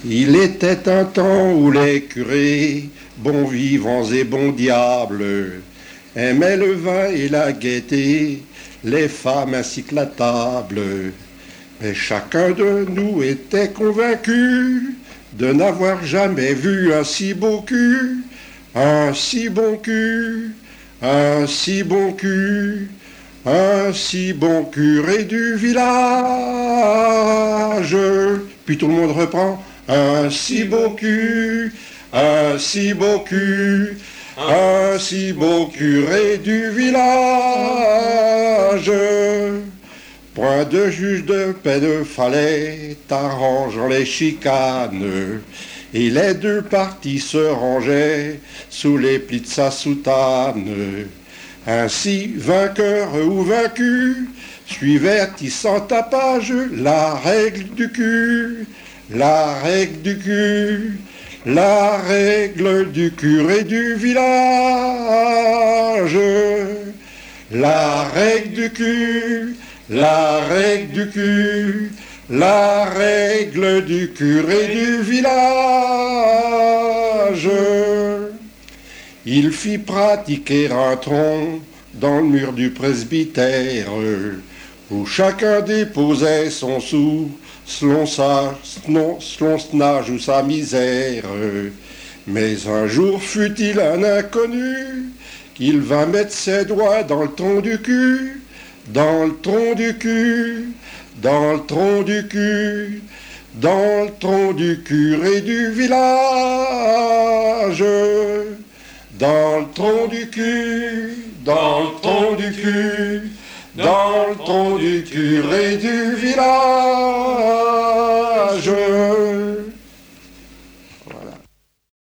Il était un temps où les curés, bons vivants et bons diables, aimaient le vin et la gaieté, les femmes ainsi que la table. Mais chacun de nous était convaincu de n'avoir jamais vu un si beau cul, un si bon cul, un si bon cul, un si bon curé du village. Puis tout le monde reprend. Un si beau cul, un si beau cul, un si beau curé du village. Point de juge de paix ne fallait, arrangeant les chicanes, et les deux parties se rangeaient sous les plis de sa soutane. Ainsi, vainqueur ou vaincu, suivait sans tapage la règle du cul. La règle du cul, la règle du curé du village. La règle du cul, la règle du cul, la règle du curé du village. Il fit pratiquer un tronc dans le mur du presbytère, où chacun déposait son sou, selon son âge ou sa misère. Mais un jour fut-il un inconnu, qu'il vint mettre ses doigts dans le tronc du cul, dans le tronc du cul, dans le tronc du cul, dans le tronc du curé du village. Dans le tronc du cul, dans le tronc du cul, dans le tronc du curé du village. Voilà.